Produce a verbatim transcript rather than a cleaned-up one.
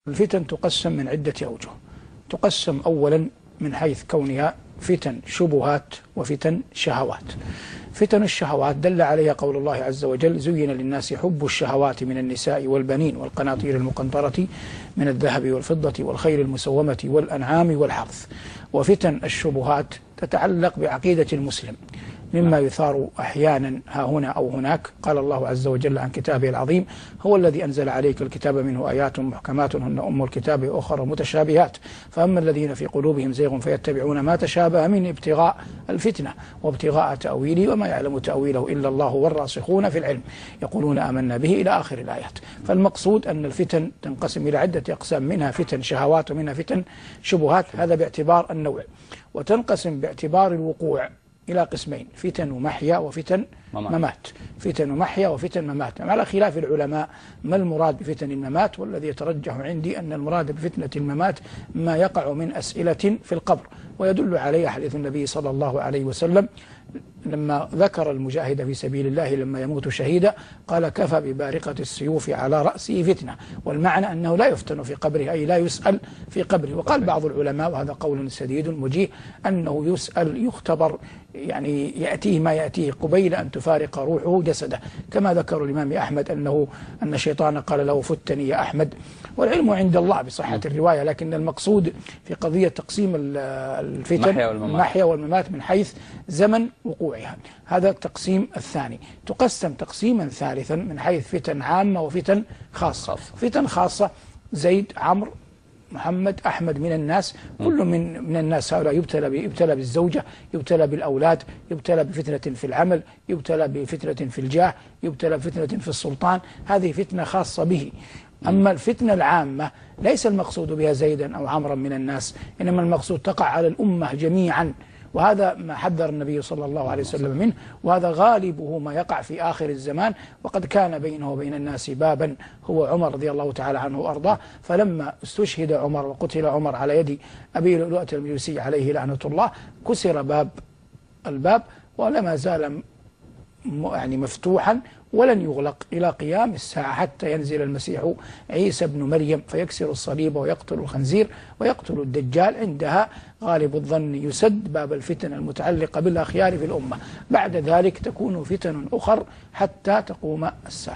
الفتن تقسم من عدة أوجه. تقسم أولا من حيث كونها فتن شبهات وفتن شهوات. فتن الشهوات دل عليها قول الله عز وجل: زين للناس حب الشهوات من النساء والبنين والقناطير المقنطرة من الذهب والفضة والخيل المسومة والأنعام والحرث. وفتن الشبهات تتعلق بعقيدة المسلم، مما يثار أحيانا ها هنا أو هناك. قال الله عز وجل عن كتابه العظيم: هو الذي أنزل عليك الكتاب منه آيات محكمات هن أم الكتاب وأخر متشابهات فأما الذين في قلوبهم زيغ فيتبعون ما تشابه منه ابتغاء الفتنة وابتغاء تأويله وما يعلم تأويله إلا الله والراسخون في العلم يقولون آمنا به إلى آخر الآيات. فالمقصود أن الفتن تنقسم إلى عدة أقسام، منها فتن شهوات ومنها فتن شبهات، هذا باعتبار النوع. وتنقسم باعتبار الوقوع إلى قسمين: فتن محيا وفتن ممات. ممات فتن محيا وفتن ممات، على خلاف العلماء ما المراد بفتن الممات، والذي يترجح عندي أن المراد بفتنة الممات ما يقع من أسئلة في القبر، ويدل عليه حديث النبي صلى الله عليه وسلم لما ذكر المجاهد في سبيل الله لما يموت شهيدا قال: كفى ببارقة السيوف على رأسه فتنة، والمعنى أنه لا يفتن في قبره، أي لا يسأل في قبره. وقال بعض العلماء، وهذا قول سديد وجيه، أنه يسأل يختبر، يعني يأتيه ما يأتيه قبيل أن تفارق روحه جسده، كما ذكر الإمام أحمد أنه أن الشيطان قال له: فتني يا أحمد. والعلم عند الله بصحة الرواية، لكن المقصود في قضية تقسيم الفتن المحيا والممات من حيث زمن وقوعها. هذا التقسيم الثاني. تقسم تقسيما ثالثا من حيث فتن عامة وفتن خاصة. فتن خاصة: زيد، عمرو، محمد، أحمد من الناس، كل من من الناس هؤلاء يبتلى يبتلى بالزوجة، يبتلى بالأولاد، يبتلى بفتنة في العمل، يبتلى بفتنة في الجاه، يبتلى بفتنة في السلطان، هذه فتنة خاصة به. أما الفتنة العامة ليس المقصود بها زيدا أو عمرا من الناس، إنما المقصود تقع على الأمة جميعا، وهذا ما حذر النبي صلى الله عليه وسلم منه، وهذا غالبه ما يقع في آخر الزمان. وقد كان بينه وبين الناس بابا هو عمر رضي الله تعالى عنه وأرضاه، فلما استشهد عمر وقتل عمر على يد أبي لؤلؤة المجوسي عليه لعنة الله كسر باب الباب، ولما زال يعني مفتوحا ولن يغلق إلى قيام الساعة حتى ينزل المسيح عيسى بن مريم فيكسر الصليب ويقتل الخنزير ويقتل الدجال. عندها غالب الظن يسد باب الفتن المتعلقة بالأخيار في الأمة. بعد ذلك تكون فتن أخر حتى تقوم الساعة.